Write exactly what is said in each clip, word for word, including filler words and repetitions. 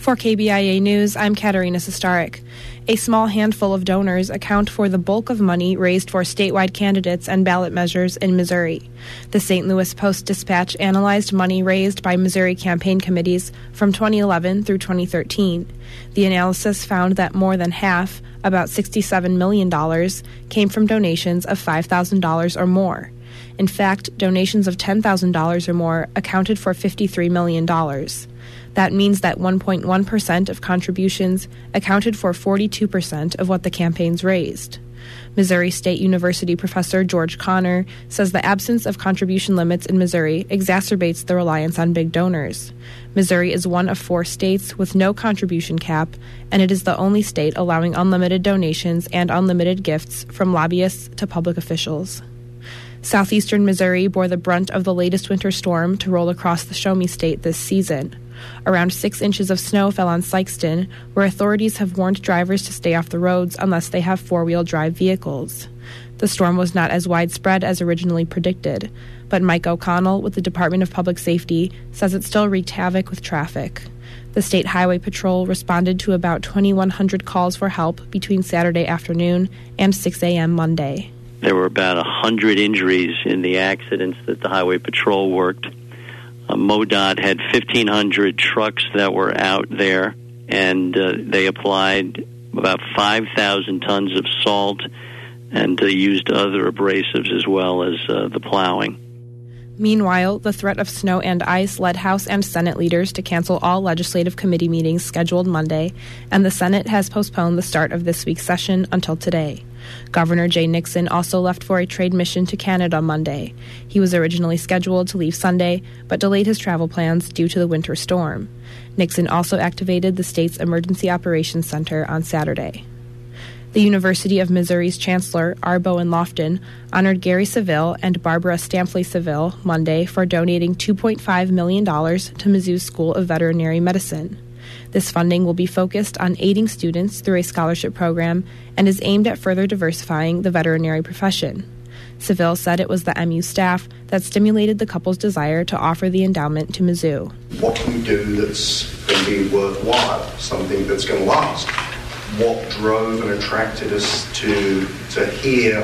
For K B I A News, I'm Katerina Sestarik. A small handful of donors account for the bulk of money raised for statewide candidates and ballot measures in Missouri. The Saint Louis Post-Dispatch analyzed money raised by Missouri campaign committees from twenty eleven through twenty thirteen. The analysis found that more than half, about sixty-seven million dollars, came from donations of five thousand dollars or more. In fact, donations of ten thousand dollars or more accounted for fifty-three million dollars. That means that one point one percent of contributions accounted for forty-two percent of what the campaigns raised. Missouri State University professor George Connor says the absence of contribution limits in Missouri exacerbates the reliance on big donors. Missouri is one of four states with no contribution cap, and it is the only state allowing unlimited donations and unlimited gifts from lobbyists to public officials. Southeastern Missouri bore the brunt of the latest winter storm to roll across the Show Me State this season. Around six inches of snow fell on Sikeston, where authorities have warned drivers to stay off the roads unless they have four-wheel drive vehicles. The storm was not as widespread as originally predicted, but Mike O'Connell with the Department of Public Safety says it still wreaked havoc with traffic. The State Highway Patrol responded to about twenty-one hundred calls for help between Saturday afternoon and six a.m. Monday. There were about one hundred injuries in the accidents that the Highway Patrol worked. Uh, MoDOT had fifteen hundred trucks that were out there, and uh, they applied about five thousand tons of salt and uh, used other abrasives as well as uh, the plowing. Meanwhile, the threat of snow and ice led House and Senate leaders to cancel all legislative committee meetings scheduled Monday, and the Senate has postponed the start of this week's session until today. Governor Jay Nixon also left for a trade mission to Canada Monday. He was originally scheduled to leave Sunday, but delayed his travel plans due to the winter storm. Nixon also activated the state's Emergency Operations Center on Saturday. The University of Missouri's Chancellor, R. Bowen Lofton, honored Gary Seville and Barbara Stampley Seville Monday for donating two point five million dollars to Mizzou's School of Veterinary Medicine. This funding will be focused on aiding students through a scholarship program and is aimed at further diversifying the veterinary profession. Seville said it was the M U staff that stimulated the couple's desire to offer the endowment to Mizzou. What can we do that's going to be worthwhile, something that's going to last? What drove and attracted us to to here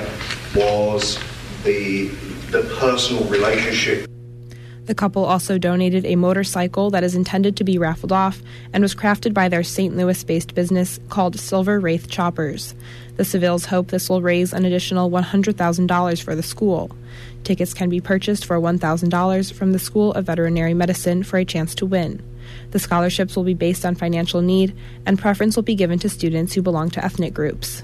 was the the personal relationship. The couple also donated a motorcycle that is intended to be raffled off and was crafted by their Saint Louis-based business called Silver Wraith Choppers. The Sevilles hope this will raise an additional one hundred thousand dollars for the school. Tickets can be purchased for one thousand dollars from the School of Veterinary Medicine for a chance to win. The scholarships will be based on financial need, and preference will be given to students who belong to ethnic groups.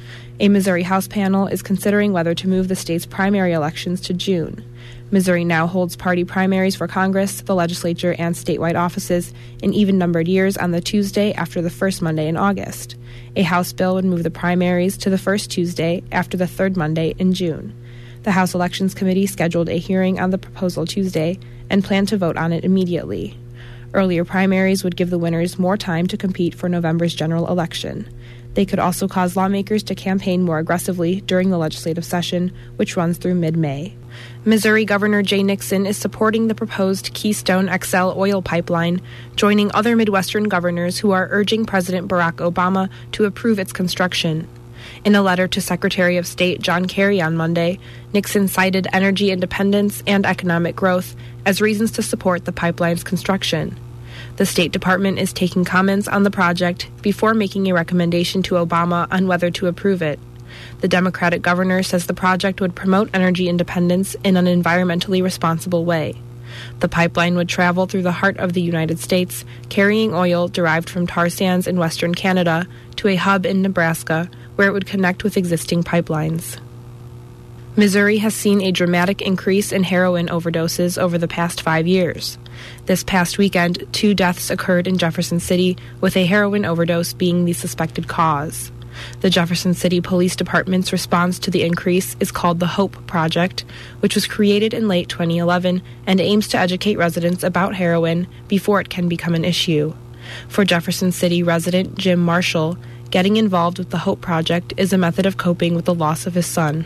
A Missouri House panel is considering whether to move the state's primary elections to June. Missouri now holds party primaries for Congress, the legislature, and statewide offices in even-numbered years on the Tuesday after the first Monday in August. A House bill would move the primaries to the first Tuesday after the third Monday in June. The House Elections Committee scheduled a hearing on the proposal Tuesday and planned to vote on it immediately. Earlier primaries would give the winners more time to compete for November's general election. They could also cause lawmakers to campaign more aggressively during the legislative session, which runs through mid-May. Missouri Governor Jay Nixon is supporting the proposed Keystone X L oil pipeline, joining other Midwestern governors who are urging President Barack Obama to approve its construction. In a letter to Secretary of State John Kerry on Monday, Nixon cited energy independence and economic growth as reasons to support the pipeline's construction. The State Department is taking comments on the project before making a recommendation to Obama on whether to approve it. The Democratic governor says the project would promote energy independence in an environmentally responsible way. The pipeline would travel through the heart of the United States, carrying oil derived from tar sands in western Canada to a hub in Nebraska, where it would connect with existing pipelines. Missouri has seen a dramatic increase in heroin overdoses over the past five years. This past weekend, two deaths occurred in Jefferson City, with a heroin overdose being the suspected cause. The Jefferson City Police Department's response to the increase is called the HOPE Project, which was created in late twenty eleven and aims to educate residents about heroin before it can become an issue. For Jefferson City resident Jim Marshall, getting involved with the HOPE Project is a method of coping with the loss of his son.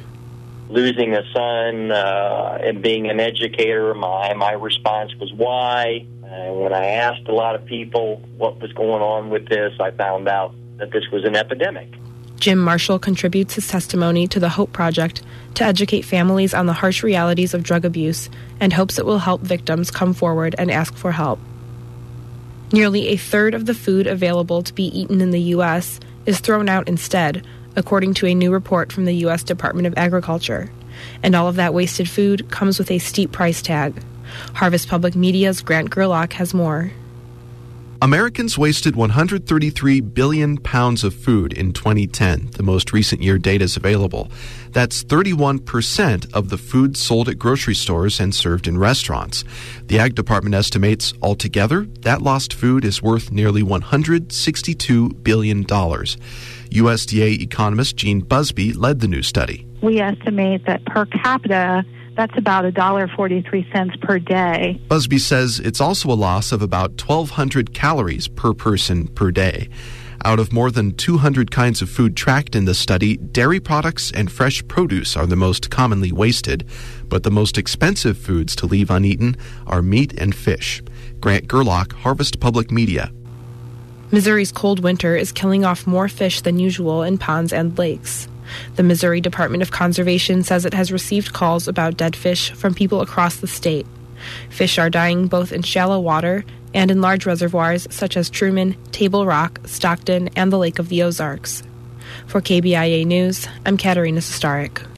Losing a son uh, and being an educator, my, my response was why. And when I asked a lot of people what was going on with this, I found out that this was an epidemic. Jim Marshall contributes his testimony to the Hope Project to educate families on the harsh realities of drug abuse and hopes it will help victims come forward and ask for help. Nearly a third of the food available to be eaten in the U S is thrown out instead, according to a new report from the U S Department of Agriculture. And all of that wasted food comes with a steep price tag. Harvest Public Media's Grant Gerlach has more. Americans wasted one hundred thirty-three billion pounds of food in twenty ten. The most recent year data is available. That's thirty-one percent of the food sold at grocery stores and served in restaurants. The Ag Department estimates altogether that lost food is worth nearly one hundred sixty-two billion dollars. U S D A economist Gene Busby led the new study. We estimate that per capita, that's about one dollar and forty-three cents per day. Busby says it's also a loss of about twelve hundred calories per person per day. Out of more than two hundred kinds of food tracked in the study, dairy products and fresh produce are the most commonly wasted, but the most expensive foods to leave uneaten are meat and fish. Grant Gerlach, Harvest Public Media. Missouri's cold winter is killing off more fish than usual in ponds and lakes. The Missouri Department of Conservation says it has received calls about dead fish from people across the state. Fish are dying both in shallow water and in large reservoirs such as Truman, Table Rock, Stockton, and the Lake of the Ozarks. For K B I A News, I'm Katerina Sostaric.